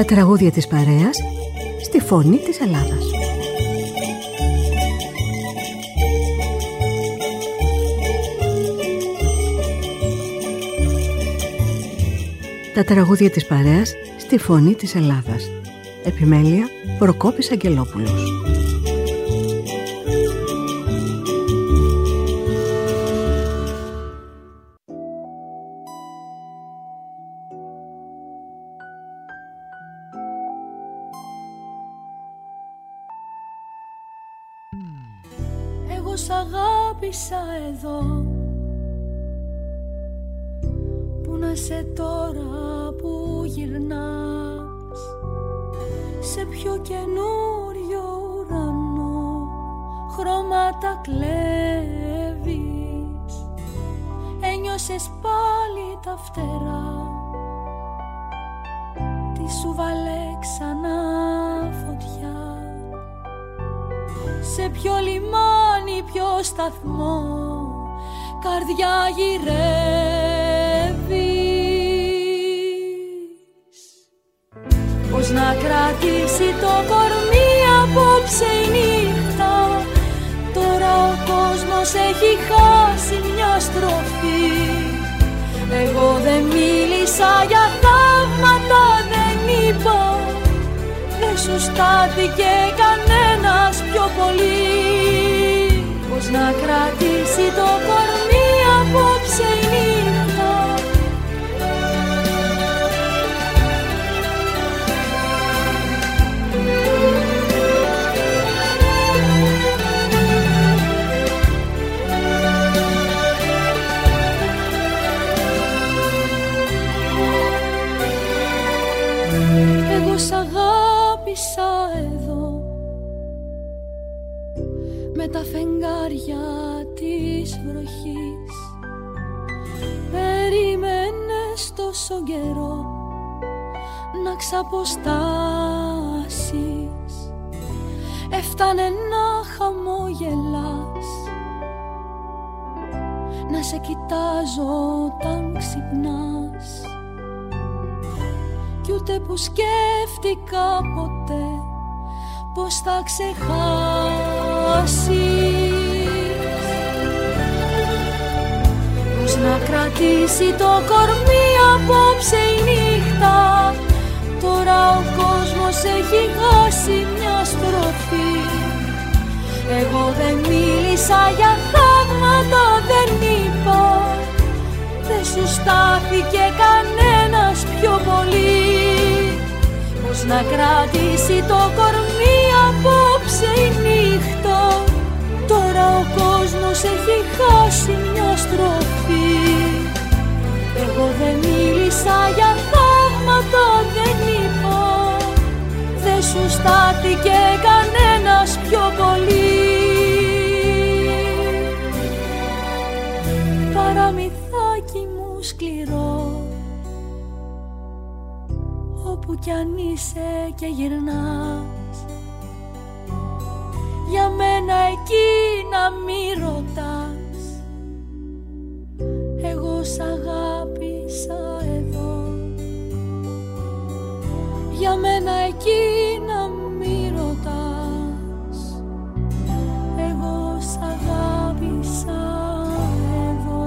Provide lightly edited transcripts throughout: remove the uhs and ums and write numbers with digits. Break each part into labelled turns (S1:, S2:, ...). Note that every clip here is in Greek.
S1: Τα τραγούδια της παρέας στη φωνή της Ελλάδας. Τα τραγούδια της παρέας στη φωνή της Ελλάδας. Επιμέλεια Προκόπης Αγγελόπουλος.
S2: Εγώ σ' αγάπησα εδώ. Πού να σε τώρα που γυρνάς, σε πιο καινούριο ουρανό χρώματα κλέβεις. Ένιωσες πάλι τα φτερά, τι σου βάλε ξανά φωτιά. Σε ποιο λιμάνι, ποιο σταθμό, καρδιά γυρεύεις. Πώς να κρατήσει το κορμί απόψε η νύχτα, τώρα ο κόσμος έχει χάσει μια στροφή. Εγώ δεν μίλησα για θαύματα, δεν είπα, δεν σου στάθηκε κανένας πιο πολύ. Πώς να κρατήσει το κορμί απόψε η νύχτα. Εγώ σ' αγάπησα εδώ, με τα φεγγάρια της βροχής. Περίμενες τόσο καιρό να ξαποστάσεις, έφτανε να χαμογελάς, να σε κοιτάζω όταν ξυπνάς. Κι ούτε που σκέφτηκα ποτέ πως θα ξεχάσεις. Πώς να κρατήσει το κορμί απόψε η νύχτα, τώρα ο κόσμος έχει χάσει μια στροφή. Εγώ δεν μίλησα για θαύματα, δεν είπα, δεν σου στάθηκε κανένας πιο πολύ. Πώς να κρατήσει το κορμί απόψε η νύχτα, τώρα ο κόσμος έχει χάσει μια στροφή. Εγώ δεν μίλησα για θαύματα, δεν είπα, δεν σου στάθηκε κανένας πιο πολύ. Παραμυθάκι μου σκληρό, όπου κι αν είσαι και γυρνάς, για μένα εκεί να μη ρωτάς. Εγώ σ' αγάπησα εδώ, για μένα εκεί να μη ρωτάς. Εγώ σ' αγάπησα εδώ.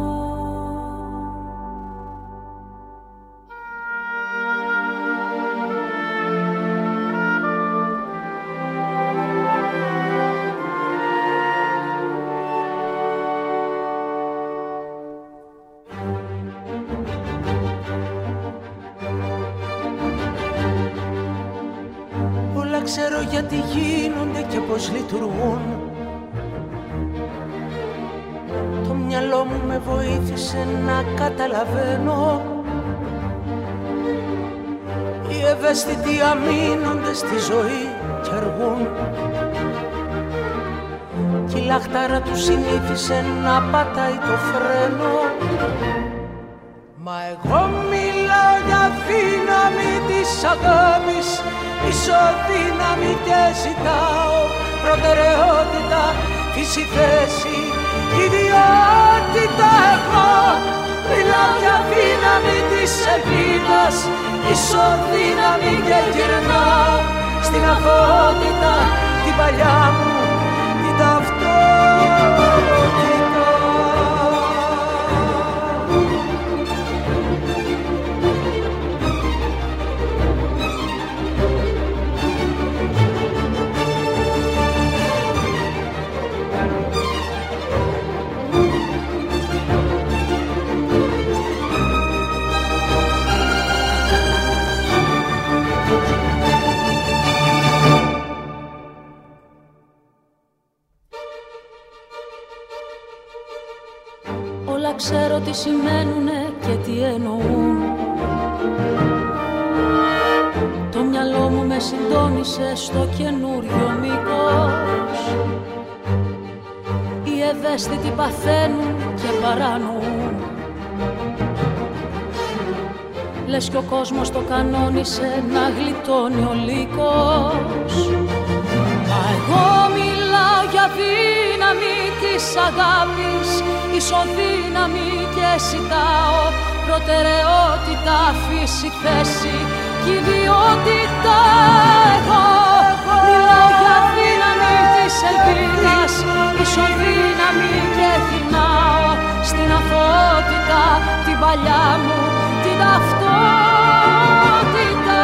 S3: Ξέρω γιατί γίνονται και πως λειτουργούν. Το μυαλό μου με βοήθησε να καταλαβαίνω. Οι ευαίσθητοι αμήνονται στη ζωή κι αργούν. Κι η λαχτάρα του συνήθισε να πατάει το φρένο. Μα εγώ μιλάω για δύναμη της αγάπης, ισοδύναμη και ζητάω προτεραιότητα, φύση, θέση, ιδιότητα. Εγώ μιλάω για δύναμη της ελπίδας, ισοδύναμη και γυρνάω στην αθωότητα την παλιά μου την ταυτότητα.
S2: Ξέρω τι σημαίνουνε και τι εννοούν. Το μυαλό μου με συντόνισε στο καινούριο μήκος. Οι ευαίσθητοι παθαίνουν και παρανοούν. Λες κι ο κόσμος το κανόνισε να γλιτώνει ο λύκος. Μα εγώ μιλάω για δύναμη της αγάπης, ισοδύναμη και ζητάω προτεραιότητα, φύση, θέση κι ιδιότητα. Εγώ μιλάω για δύναμη της ελπίδας, ισοδύναμη και γυρνάω στην αθωότητα την παλιά μου την ταυτότητα.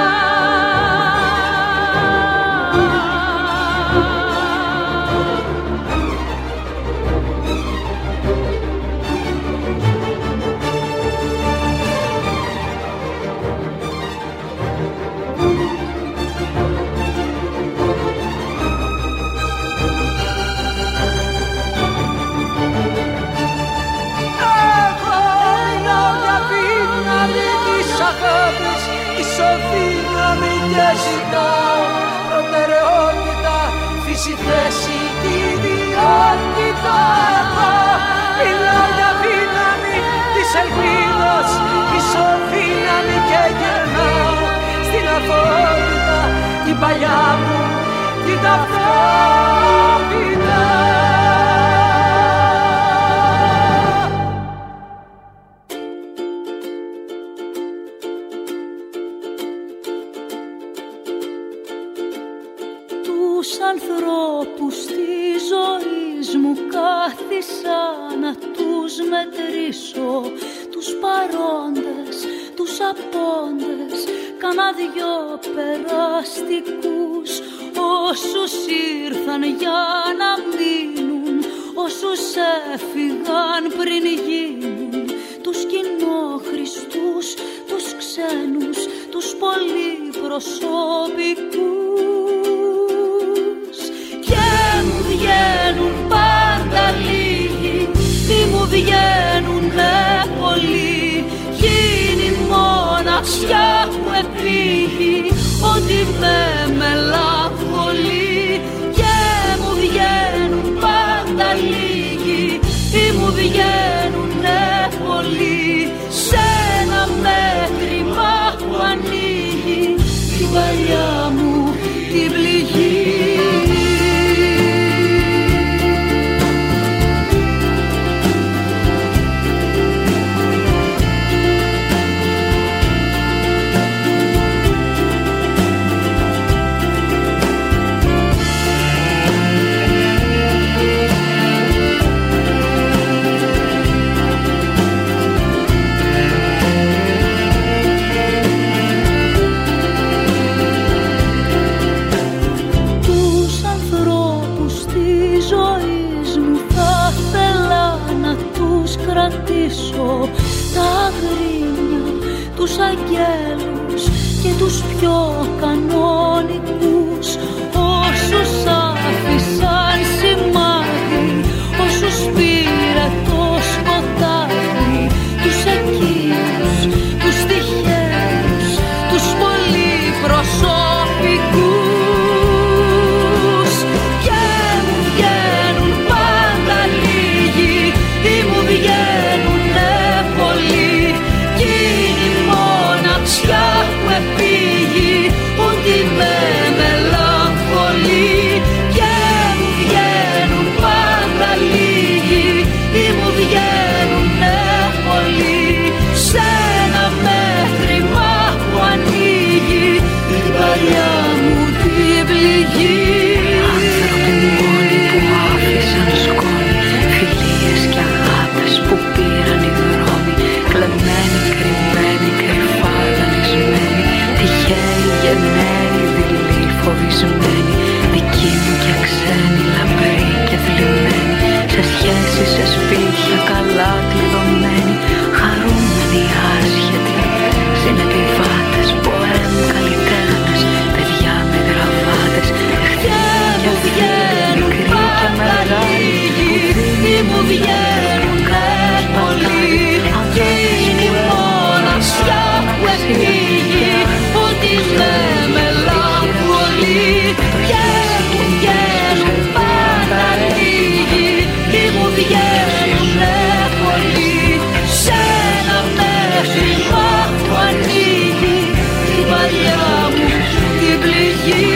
S3: Ισοδύναμη και ζητάω προτεραιότητα, φύση, θέση και ιδιότητα. Μιλάω για δύναμη της ελπίδας, ισοδύναμη και γυρνάω στην αθωότητα την παλιά μου την ταυτότητα.
S2: Ανθρώπους της ζωής μου κάθισα να τους μετρήσω, τους παρόντες, τους απόντες, κάνα δυο περαστικούς, όσους ήρθαν για να μείνουν, όσους έφυγαν πριν γίνουν, τους κοινόχρηστους, τους ξένους, τους πολυπροσωπικούς. Και μου βγαίνουν πάντα λίγοι, τι μου βγαίνουνε πολλοί, γίνει μοναξιά που επήγει, ότι με μελαγχολεί. Και μου βγαίνουν πάντα λίγοι, τι μου βγαίνουνε πολλοί, σε ένα μέτρημα που ανοίγει την παλιά μου την πληγή. Τα γρήμια, τους αγγέλους και τους πιο κανονικούς, όσους άφησαν σημάδι, όσους πήρε το σκοτάδι, τους εκείνους, τους τυχαίους, τους πολυπροσωπικούς. Και μου βγαίνουν πάντα λίγοι, τι μου βγαίνουνε πολλοί, κι είναι η μοναξιά που επήγει, ότι με πληγή.
S4: Άνθρωποι μόνοι που άφησαν σκόνη, φιλίες και αγάπες που πήραν οι δρόμοι, κλεμμένοι, κρυμμένοι, κρυφά δανεισμένοι, τυχαίοι, γενναίοι, δειλοί, φοβισμένοι, δικοί μου και ξένοι, λαμπροί και θλιμμένοι, σε σχέσεις, σε σπίτια καλά κλειδωμένοι, χαρούμενοι, άσχετοι, συνεπιβάτες, ποέμ, καλλιτέχνες, παιδιά με γραβάτες, εχθροί και μικροί και μεγάλοι,
S2: μη μου βγαίνουνε πολύ και είναι η μοναξιά που επήγει, ότι δεν με λαμβολεί και μου βγαίνουν πάντα λίγοι, μη μου βγαίνουνε πολύ. Σ' ένα μέθημα που ανοίγει την παλιά μου την πληγή.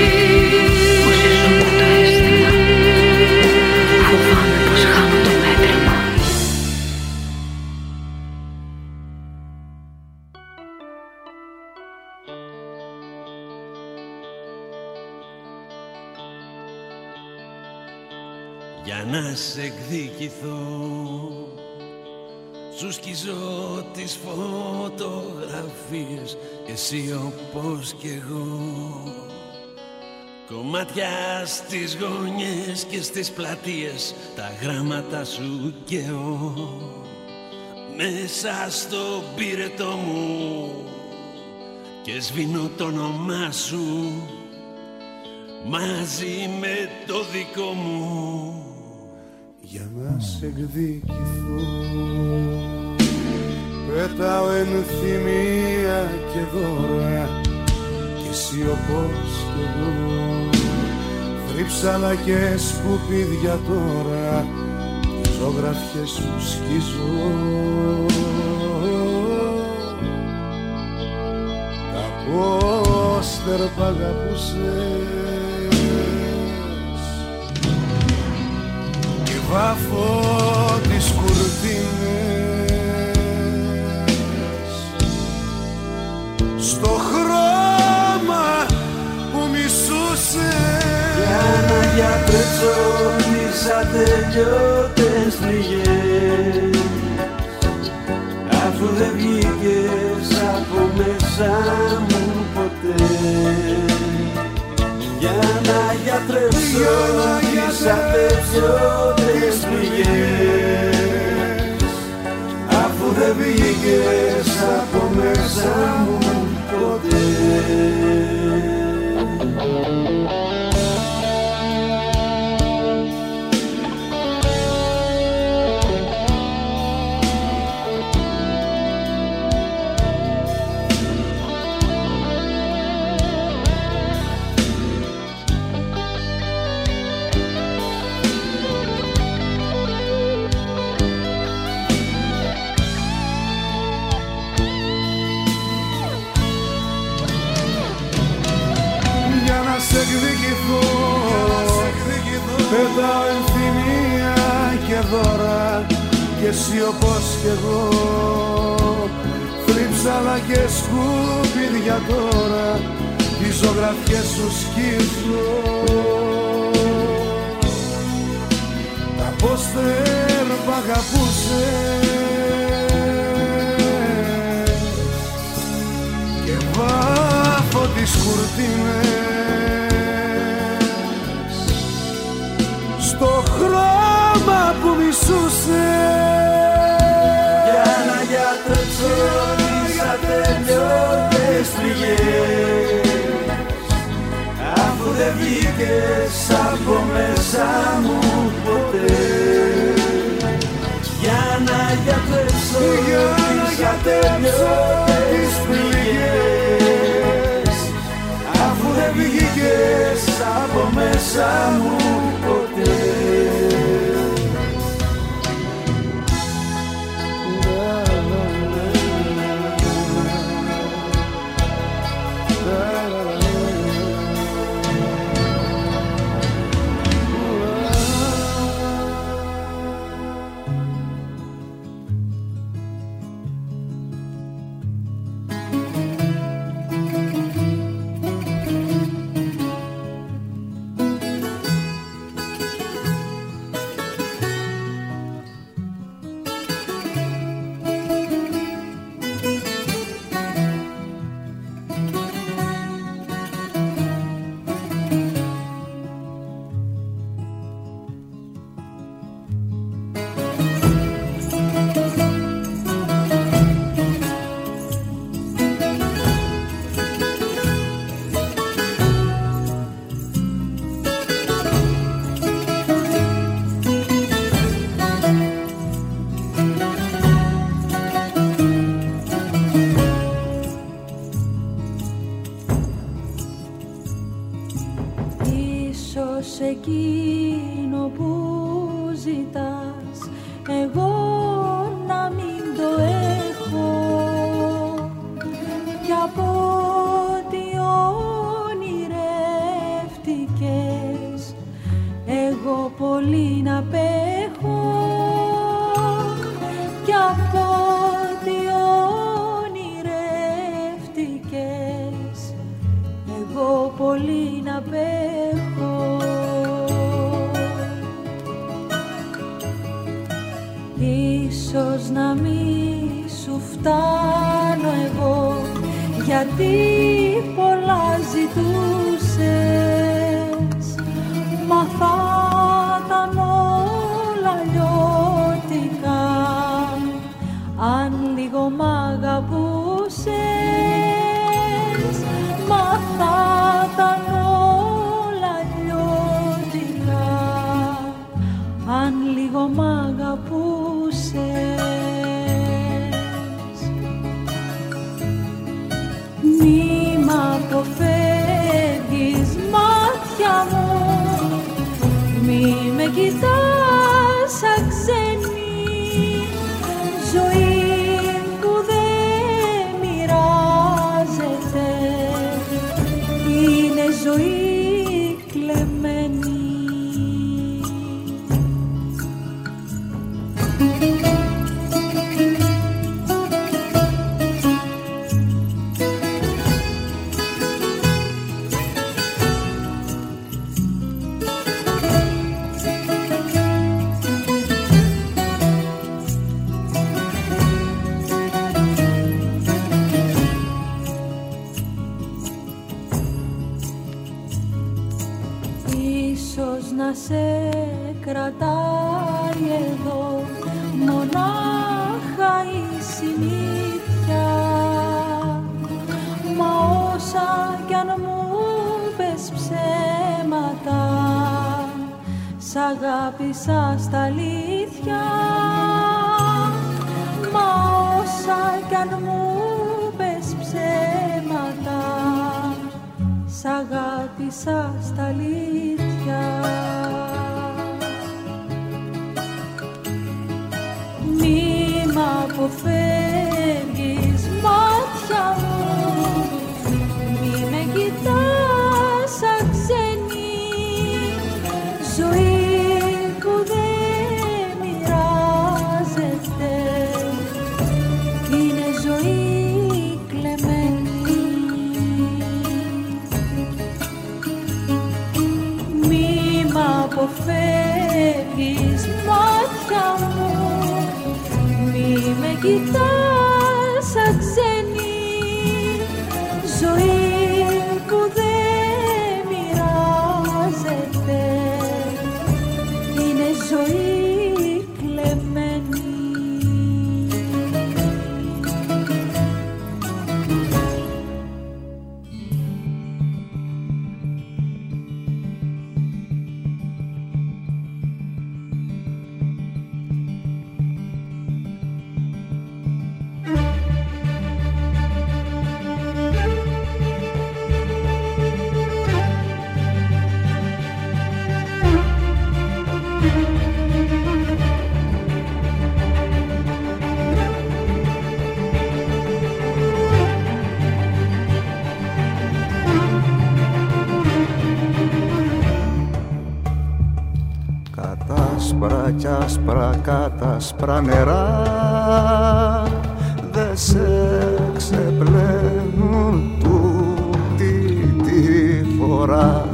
S4: φοβάμαι πως χάνω το μέτρημα.
S5: Για να σε εκδικηθώ σου σκίζω τις φωτογραφίες, εσύ όπως κι εγώ, κομμάτια στις γωνιές και στις πλατείες, τα γράμματα σου και εγώ, μέσα στο πύρετο μου και σβήνω το όνομά σου μαζί με το δικό μου.
S6: Για να σε εκδικηθώ πετάω ενθυμία και δώρα, κι εσύ όπως κι εγώ, θρύψαλα και σκουπίδια τώρα, τις ζωγραφιές σου σκίζω. Τα πόστερ π' αγαπούσες και βάφω τις κουρτίνες στο χρώμα που μισούσες,
S3: για να γιατρέψω τις ατελειώτες πληγές, αφού δεν βγήκες από μέσα μου ποτέ. Για να γιατρέψω τις ατελειώτες πληγές, αφού δεν βγήκες από μέσα μου ποτέ.
S6: Πετάω ενθυμία και δώρα, κι εσύ όπως κι εγώ, θρύψαλα και σκουπίδια τώρα, τις ζωγραφιές σου σκίζω. Τα πόστερ π' αγαπούσες και βάφω τις κουρτίνες στο χρώμα που μισούσες,
S3: για να γιατρέψω τις ατελειώτες πληγές, αφού δεν βγήκες από μέσα μου ποτέ. Για να γιατρέψω τις ατελειώτες πληγές, αφού δεν βγήκες από μέσα μου ποτέ.
S2: Ίσως εκείνο που ζητάς εγώ να μην το έχω, κι από ό,τι ονειρεύτηκες εγώ πολύ να απέχω, κι από ό,τι ονειρεύτηκες εγώ πολύ να απέχω. Ίσως να μη σου φτάνω εγώ, γιατί πολλά ζητούσες, μα θα ήταν όλα λιώτικα αν λίγο μ' αγαπούσες, μα θα ήταν όλα λιώτικα αν λίγο μ' αγαπούσες. Μη μ' αποφεύγεις μάτια μου, μη με κοιτάς σαν ξένη, ζωή που δεν μοιράζεται είναι ζωή κλεμμένη. Ίσως να σε κρατάει εδώ μονάχα η συνήθεια, μα όσα κι αν μου πες ψέματα σ' αγάπησα στα αλήθεια, μα όσα κι αν μου πες ψέματα σ' αγάπησα στα αλήθεια. Μη μ' αποφεύγεις μάτια μου, μη με κοιτάς σαν ξένη, ζωή που δεν μοιράζεται είναι ζωή κλεμμένη. Μη μ' αποφεύγεις μάτια μου, μη με κοιτάς σαν ξένη, ζωή που δεν μοιράζεται είναι ζωή κλεμμένη.
S6: Κατάσπρα κι άσπρα κατάσπρα νερά δε σε ξεπλένουν τούτη τη φορά.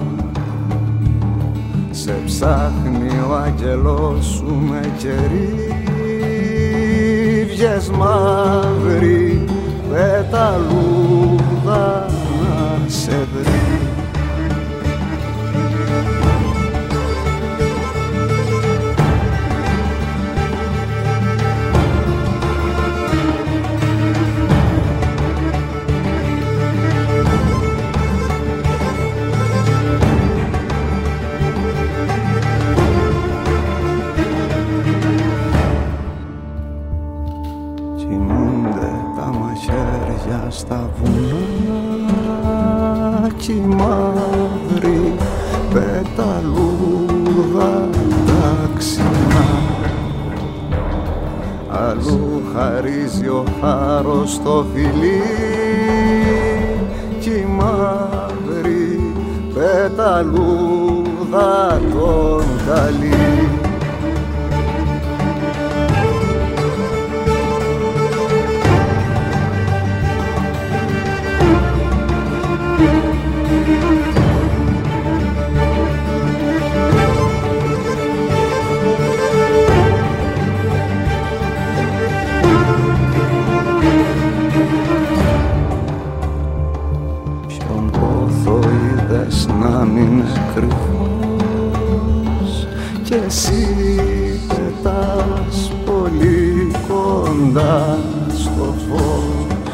S6: Σε ψάχνει ο άγγελος σου με κερίβιες μαύρη πεταλούδα να σε βρει. Στα βουνά κι η μαύρη πεταλού αλλού χαρίζει ο χάρος στο φιλί κι η μαύρη πεταλούδα τον καλεί. Να μην κρυφός κι εσύ πετάς πολύ κοντά στο φως.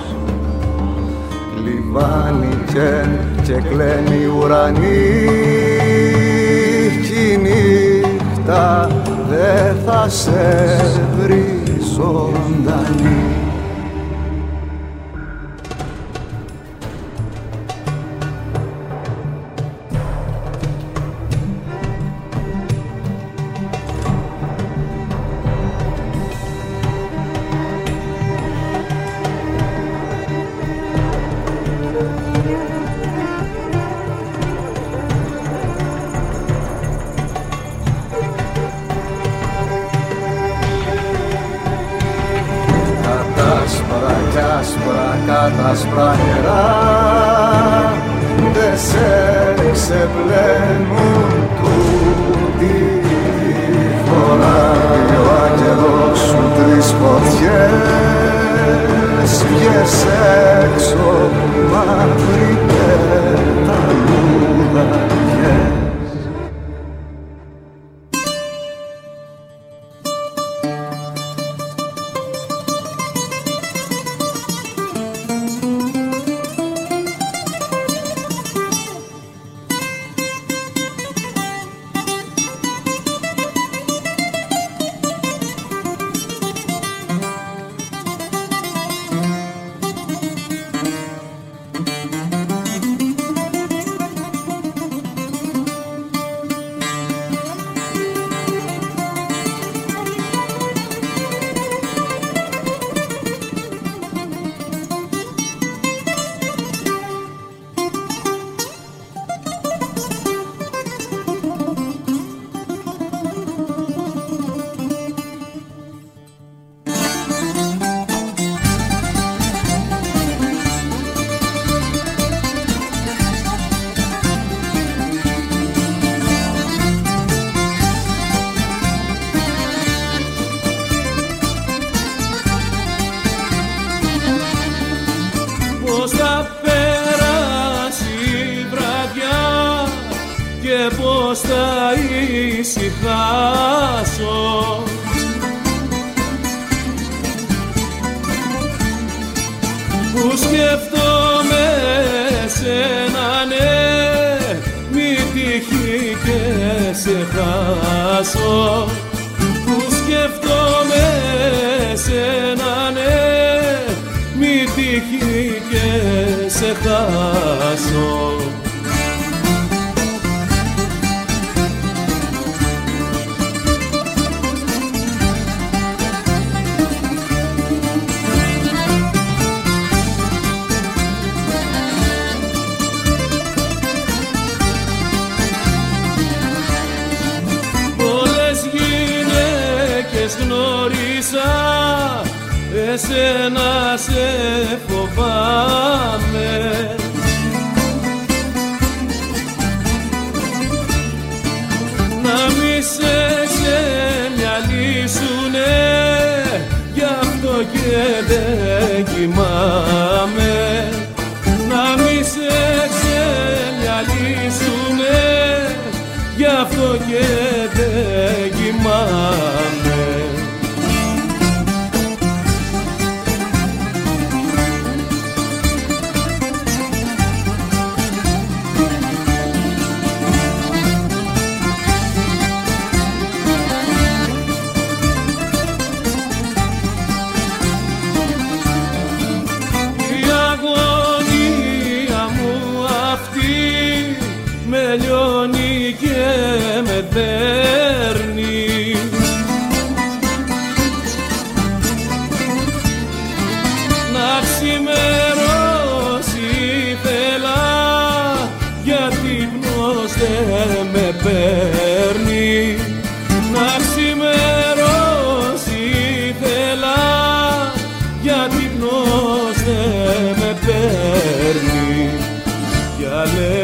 S6: Λιβάνι και κλαίνει ουρανί κι η νύχτα δε θα σε βρει ζωντανή.
S7: άσπρα νερά δε σε ξεπλένουν τούτη τη φορά. Ο άγγελος σου τρεις φωτιές βγες έξω μαύρη πεταλούδα βγες.
S5: Εσένα σε φοβάμαι, να μη σε ξεμυαλίσουνε, γι' αυτό και δεν κοιμάμαι. Να μη σε ξεμυαλίσουνε, γι' αυτό και δεν κοιμάμαι. δεν με παίρνει. Να ξημερώσει ήθελα, γιατί ύπνος δεν με παίρνει. Για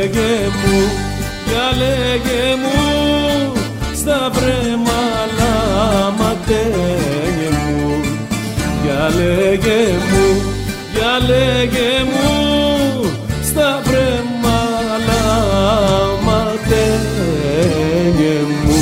S5: λέγε μου στα βρέμαλα ματένια μου. Για λέγε μου στα βρέμαλα ματένια μου.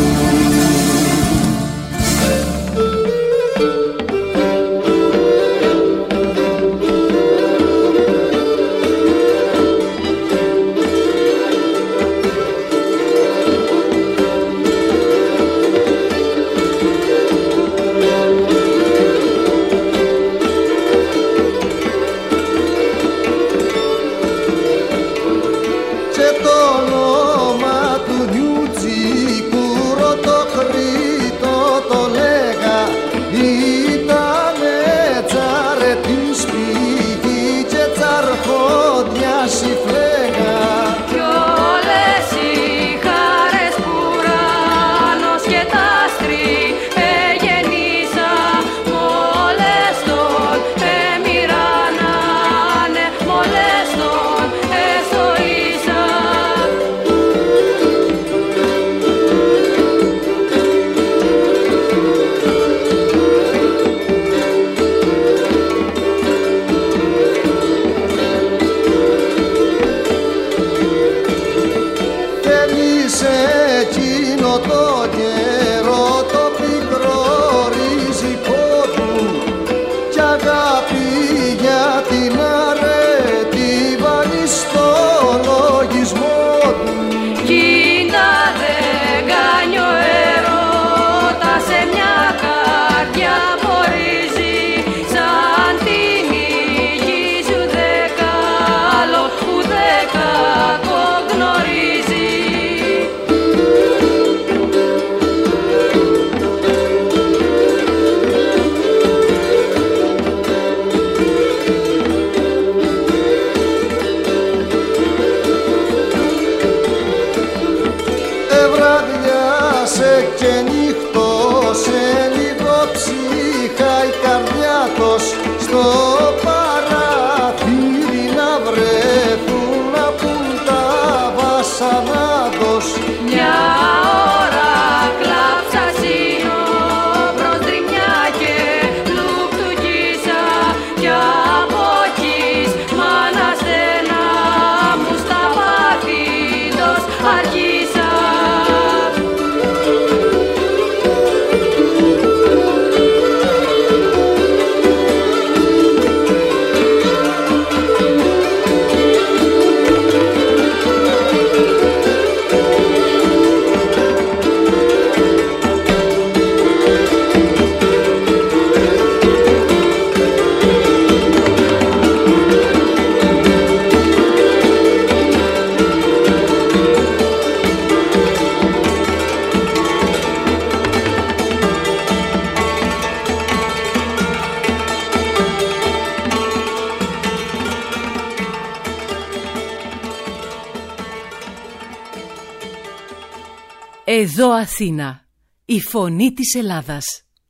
S8: Εδώ Αθήνα, η φωνή της Ελλάδας.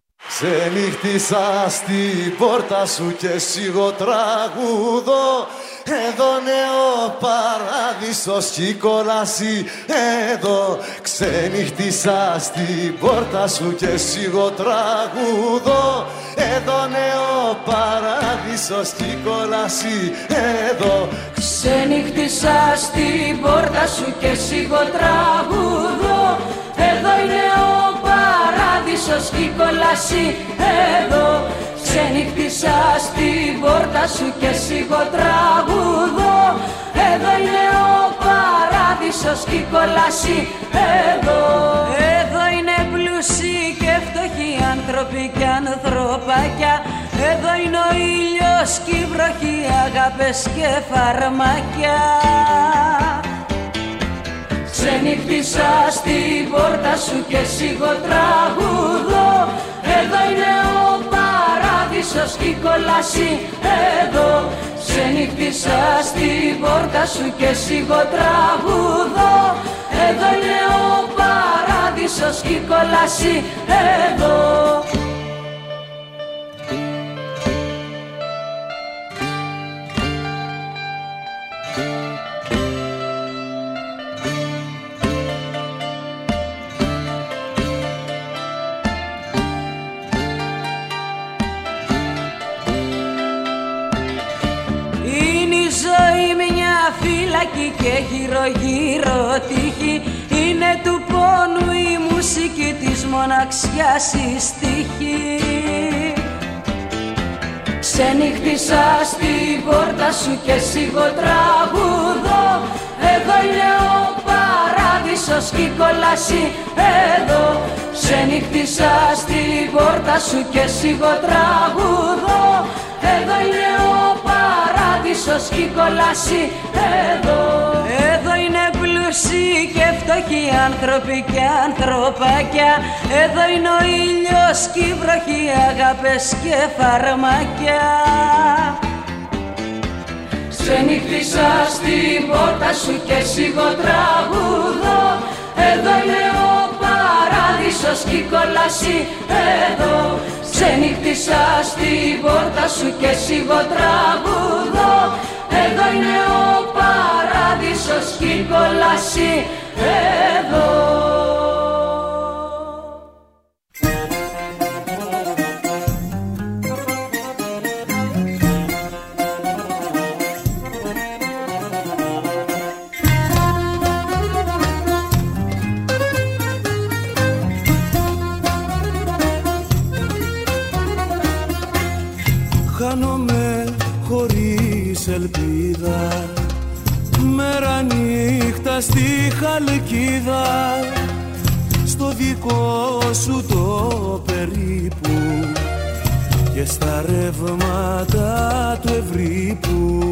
S6: Ξενύχτησα στην πόρτα σου και σιγό τραγουδώ. Εδώ νέο παράδεισος κι κόλαση εδώ. Ξενύχτησα στην πόρτα σου και σιγό τραγουδώ. Εδώ νέο παράδεισος κι κόλαση εδώ.
S3: Ξενύχτησα στην πόρτα σου και σιγό τραγουδώ. Εδώ είναι ο παράδεισος κι κόλαση εδώ. Ξενύχτησα στην πόρτα σου και σιγό τραγουδώ. Εδώ είναι ο παράδεισος κι κόλαση εδώ. Εδώ είναι πλούσιοι και φτωχοί άνθρωποι και ανθρωπάκια. Εδώ είναι ο ήλιος κι η βροχή, αγάπες και φαρμάκια. Ξενύχτησα στην πόρτα σου και σιγό τραγουδώ. Εδώ είναι ο παράδεισος κι κόλαση εδώ. Ξενύχτησα στην πόρτα σου και σιγό τραγουδώ. παράδεισος κι η κόλαση εδώ. Και γύρω γύρω τύχη, είναι του πόνου η μουσική, της μοναξιάς η στίχη. Ξενύχτησα στην πόρτα σου και σιγοτραγουδώ, εδώ είναι ο παράδεισος κι η κόλαση εδώ. Ξενύχτησα στην πόρτα σου και σιγοτραγουδώ, εδώ είναι ο παράδεισος κι η κόλαση εδώ. Εδώ είναι πλούσιοι και φτωχοί άνθρωποι και ανθρωπάκια, εδώ είναι ο ήλιος κι η βροχή, αγάπες και φαρμάκια. Ξενύχτησα στην πόρτα σου και σιγοτραγουδώ, εδώ είναι ο παράδεισος κι η κόλαση εδώ. Ξενύχτησα στην πόρτα σου και σιγοτραγουδώ, εδώ είναι ο παράδεισος κι η κόλαση εδώ.
S5: Χάνομαι χωρίς ελπίδα, μέρα νύχτα στη χαλκίδα, στο δικό σου το περίπου και στα ρεύματα του Ευρύπου.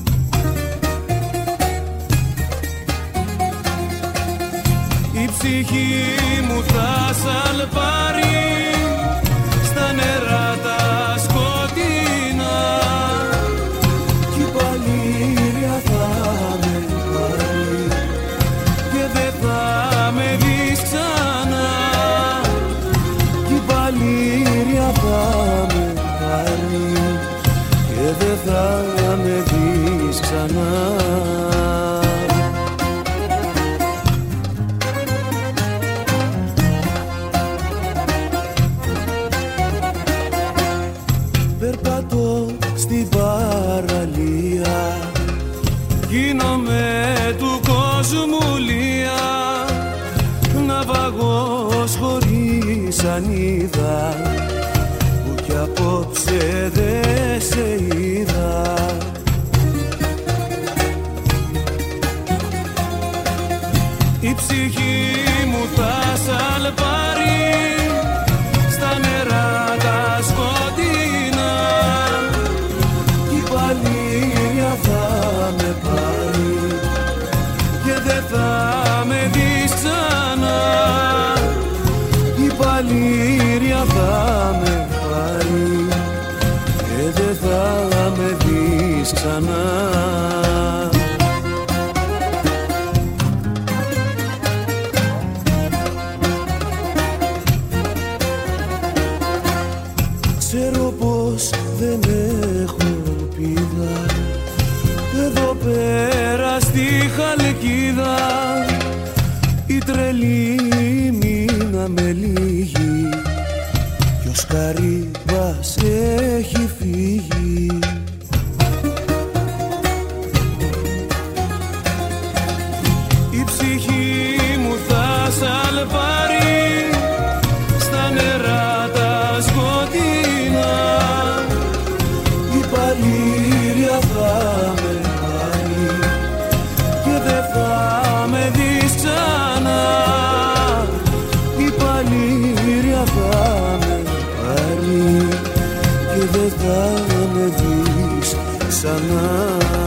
S5: Η ψυχή μου θα σαλπάρει στα νερά τα σκοτεινά κι η παλήρια θα με πάρει και δεν θα με δεις ξανά. Κι η παλήρια θα με πάρει και δεν θα με δεις ξανά. Περπατώ στην παραλία, γίνομαι του κόσμου λία, ναυαγός χωρίς ανίδα, που κι απόψε δε σε είδα. Η ψυχή μου θα σαλπάρει στα νερά τα σκοτεινά κι η παλήρια θα με πάρει και δεν θα με δεις ξανά. Η παλήρια θα με πάρει και δεν θα με δεις ξανά. Ξέρω πως δεν έχω ελπίδα εδώ πέρα στη χαλκίδα. Η τρελή μείναμε λίγοι κι ο Σκαρίμπας έχει φύγει. Η ψυχή μου θα σαλπάρει στα νερά τα σκοτεινά, η παλήρια θα με πάρει και δεν θα με δεις ξανά. Η παλήρια θα με πάρει και δεν θα με δεις ξανά.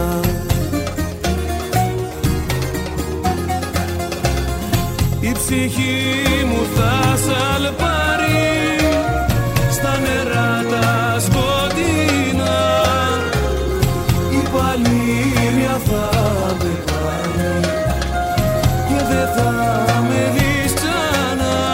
S5: Η ψυχή μου θα σαλπάρει στα νερά τα σκοτεινά, η παλήρια θα με πάρει και δεν θα με δεις ξανά.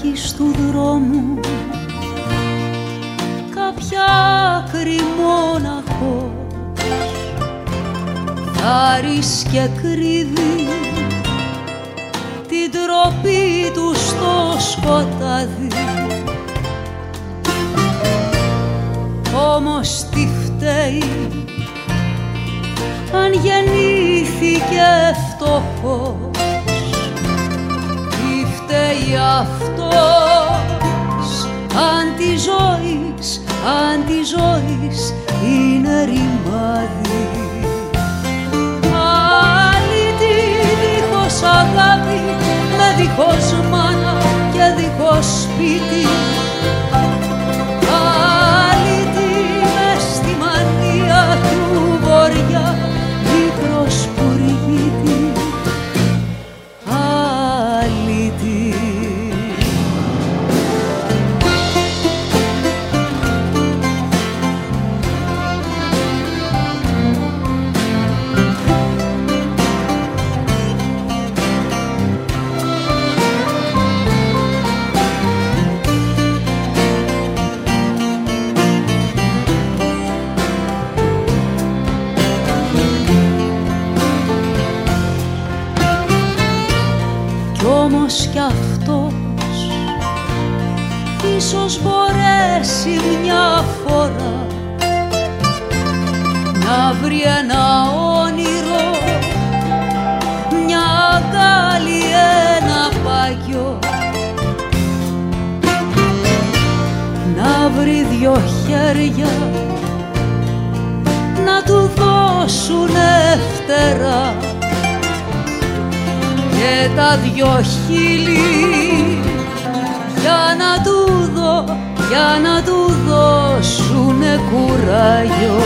S2: φυλάκης του δρόμου κάποια άκρη μόναχος θάρης και κρύβει την τροπή του στο σκοτάδι. Όμως τι φταίει αν γεννήθηκε φτωχός, τι φταίει αυτός αν τη ζωής είναι ρημάδι. Αλήτη δίχως αγάπη, με δίχως μάνα και δίχως σπίτι. Αλήτη μες στη μανία του βοριά, μικρός πουργίτη. Αλήτη. Κι αυτός ίσως μπορέσει μια φορά να βρει ένα όνειρο, μια αγκάλη, ένα παγιό, να βρει δυο χέρια να του δώσουνε φτερά και τα δυο χείλη για να του δώσουνε κουράγιο.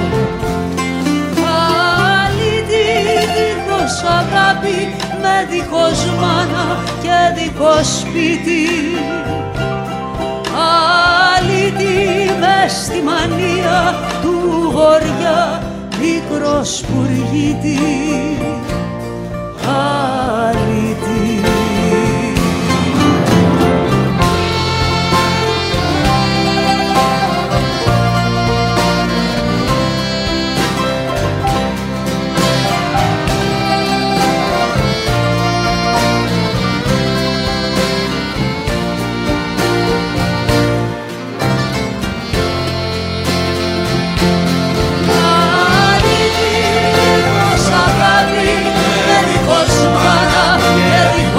S2: Αλήτη δίχως αγάπη, με δίχως μάνα και δίχως σπίτι. Αλήτη μες στη μανία του βοριά, μικρός πουργίτη. Αλήτη.
S3: Αλήτη, δίχως αγάπη, με δίχως μάνα και δίχως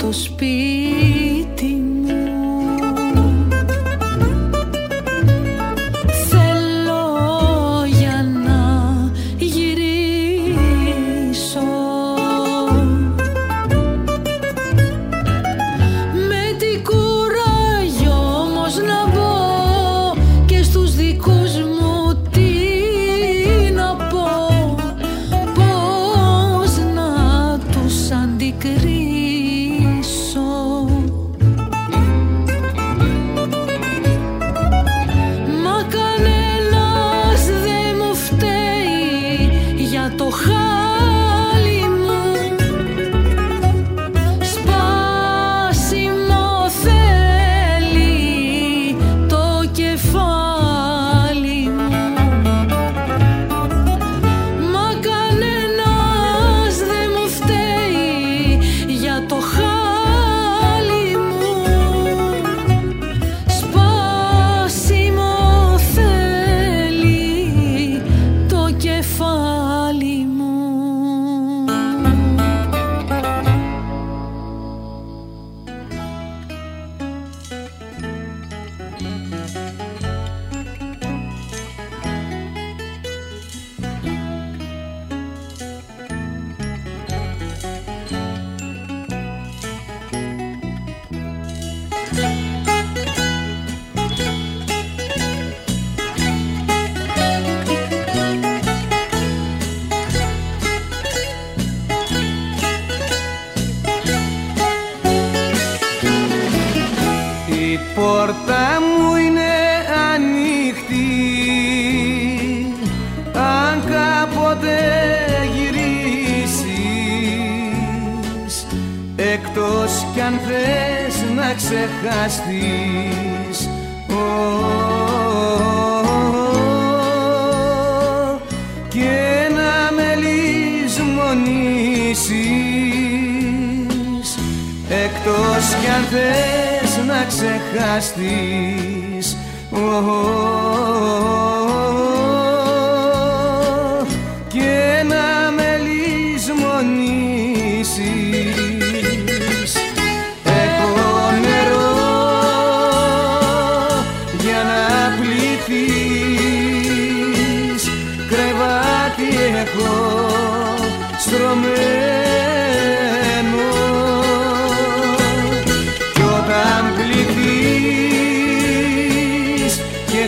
S2: στο σπίτι μου. Θέλω για να γυρίσω με τι κουράγιο όμως να μπω και στους δικούς μου τι να πω, πώς να τους αντικρίσω. Μα κανένας δεν μου φταίει για το χάλι μου. Σπάσιμο θέλει το κεφάλι μου. Μα κανένας δεν μου φταίει για το χάλι μου. Σπάσιμο θέλει το κεφάλι μου.
S5: Η πόρτα μου είναι ανοιχτή, αν κάποτε γυρίσεις, εκτός κι αν θες να ξεχαστείς. Και να με λησμονήσεις, εκτός κι αν θες να ξεχαστείς. Και να με λησμονήσεις. Έχω νερό για να πληθείς, κρεβάτι έχω στρωμένο, κι όταν πληθείς και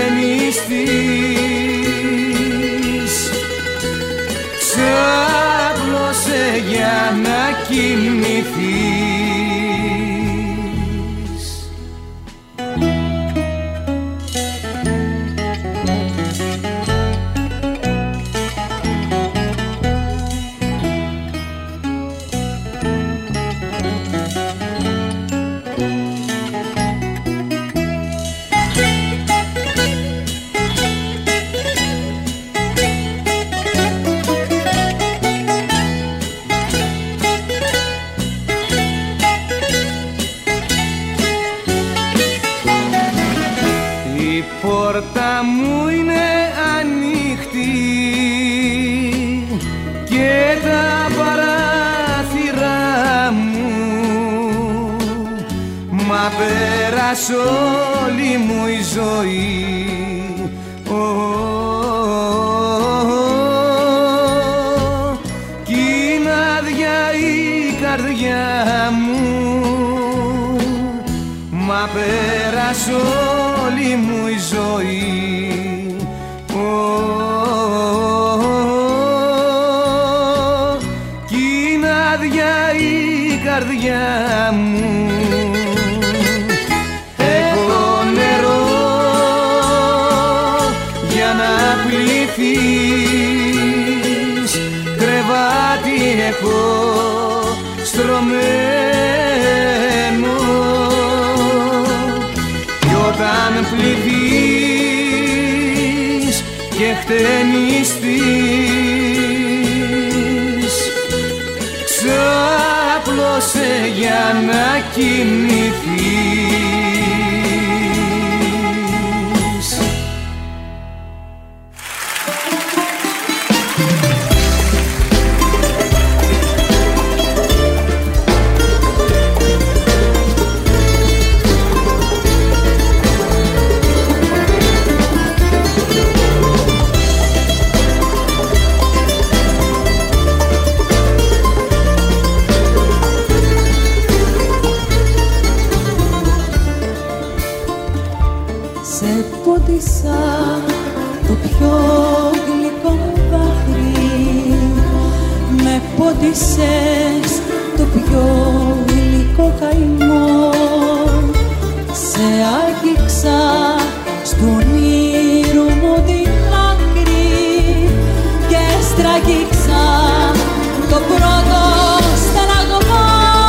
S5: χτενιστείς, ξάπλωσε για να κοιμηθείς. Η πόρτα μου είναι ανοιχτή και τα παράθυρα μου, μα πέρασε όλη μου η ζωή. Κι είναι άδεια η καρδιά μου, μα πέρασε όλη μου η ζωή. Κι είναι άδεια η καρδιά μου. Έχω νερό για να πληθείς, κρεβάτι έχω στρωμένο, κι όταν πληθείς και χτενιστείς, ξάπλωσε για να κοιμηθείς.
S2: λαχτάρισες το πιο υλικό καημό. Σε άγγιξα στον όνειρο μου την άκρη και στραγγίξα το πρώτο στεναγμό.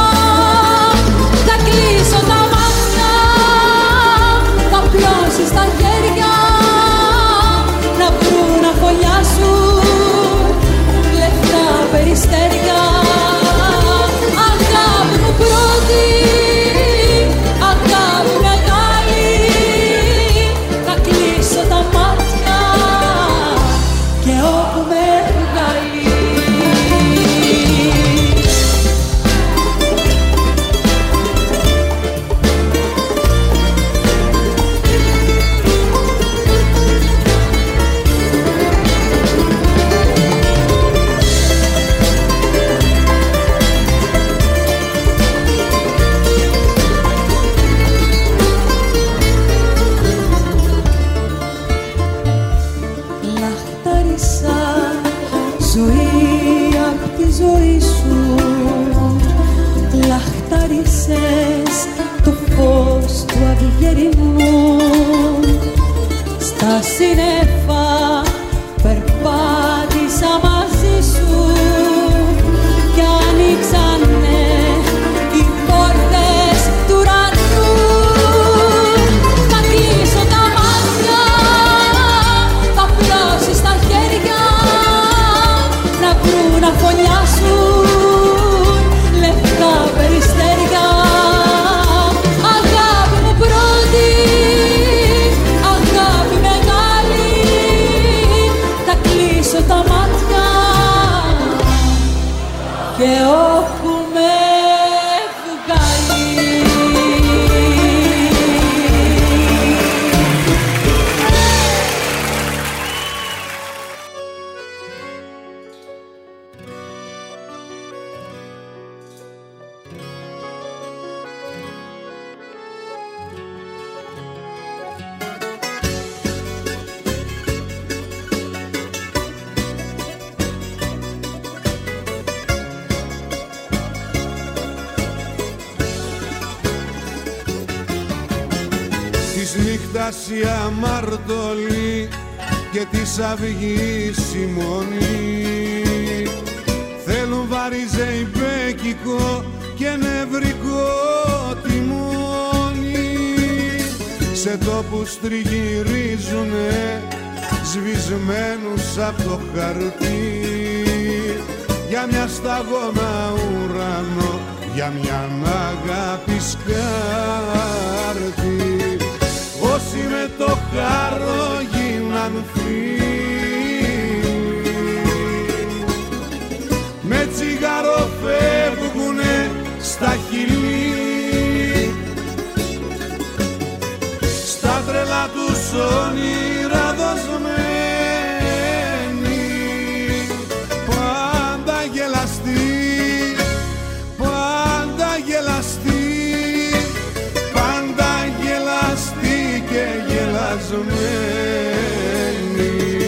S2: Θα κλείσω τα μάτια, θα πλώσεις τα χέρια να βρουν να φωλιάσουν λεφτά περιστέρια. Αγάπη μου πρώτη, αγάπη μεγάλη, θα κλείσω τα μάτια και όπου με βγάλει. Το φως του αυγερινού στα σύννεφα περπάτησα μαζί σου κι ανοίξανε οι πόρτες του ουρανού. Θα κλείσω τα μάτια, θα πλώσεις τα χέρια να βρουν να φωλιάσουν λεφτά περιστέρια. Αγάπη μου πρώτη, αγάπη μεγάλη, θα κλείσω τα μάτια και όπου με βγάλει.
S6: Της νύχτας η αμαρτωλή και της αυγής η μονή θέλουν βαριζεϊπέκικο και νευρικό τιμόνι. Σε τόπους τριγυρίζουνε σβησμένους απ' το χαρτί για μια σταγόνα ουρανό, για μια αγάπη σκάρτη. Όσοι με το χάρο γίναν φίλοι, με τσιγάρο φεύγουνε στα χειλή, στα τρελά τους όνειρα δοσμένοι, πάντα γελαστοί, πάντα γελαστοί, πάντα γελαστοί και γελασμένοι.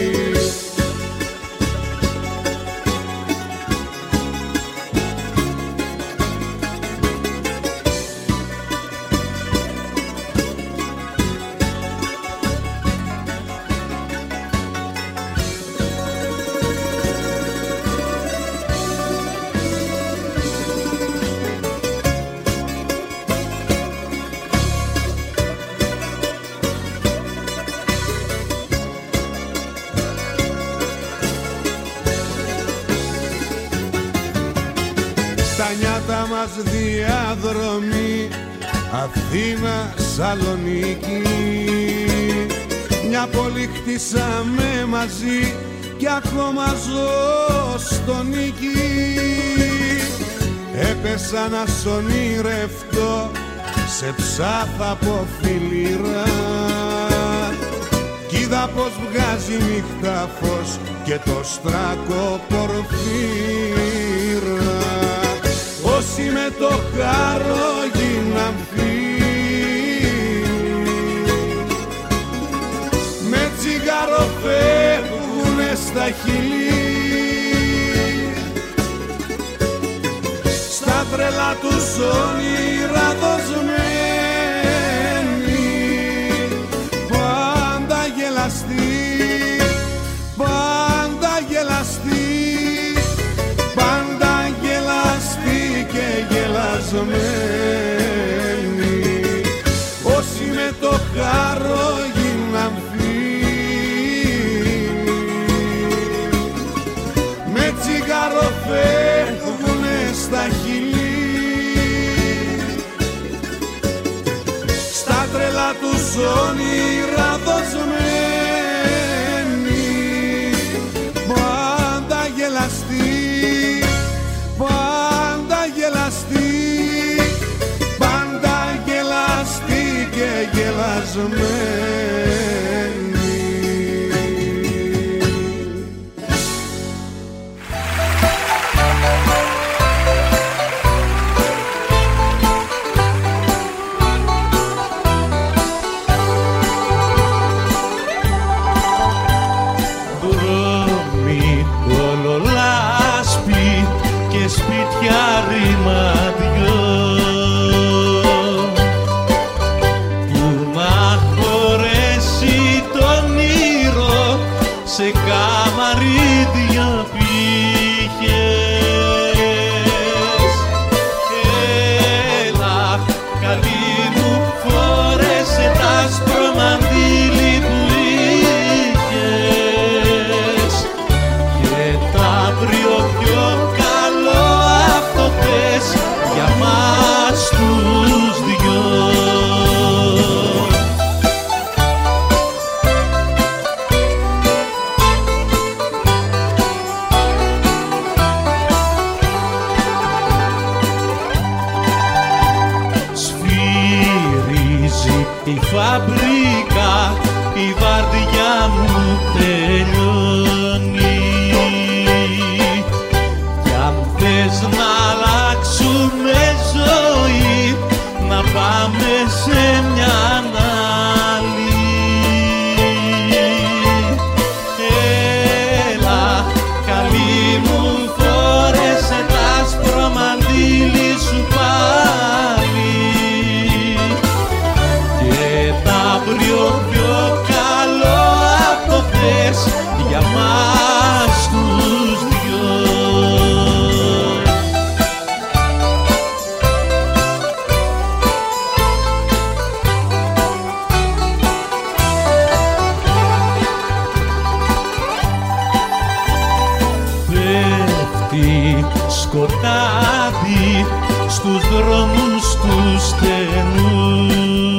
S6: Τα νιάτα μας διαδρομή Αθήνα, Σαλονίκη, μια πόλη χτίσαμε μαζί κι ακόμα ζω στο νίκη. Έπεσα να σ' ονειρευτώ σε ψάθα από φιλήρα κι είδα πως βγάζει νύχτα φως και το στράκο πορφύρα. Όσοι με το χάρο γίναν φίλοι, με τσιγάρο φεύγουνε στα χειλή, τρέλα τους όνειρα δοσμένοι, πάντα γελαστοί, πάντα γελαστοί, πάντα γελαστοί και γελασμένοι. Όσοι με το χάρο γίναν φίλοι, με τσιγάρο φεύγουνε στα χείλη, στα τρέλα τους όνειρα δοσμένοι, πάντα γελαστοί, πάντα γελαστοί, πάντα γελαστοί και γελασμένοι.
S9: Σπίτια ρημαδιό που να χωρέσει τον ήρω σε καμαρίδια πήγες. Έλα καλή μου, φόρεσε τ' άσπρο μαντίλι που είχες και τα αύριο πιο για μας τους δυο. Σφυρίζει η φαμπρίκα, η βαρδιά μου τελειώνει κι αν θες να αλλάξουμε ζωή, να πάμε σε μια άλλη. Έλα καλή μου, φόρεσε τ' άσπρο μαντίλι σου πάλι και τα αύριο πιο καλό από χθες για μας τους δυο. Σκοτάδι στους δρόμους τους στενούς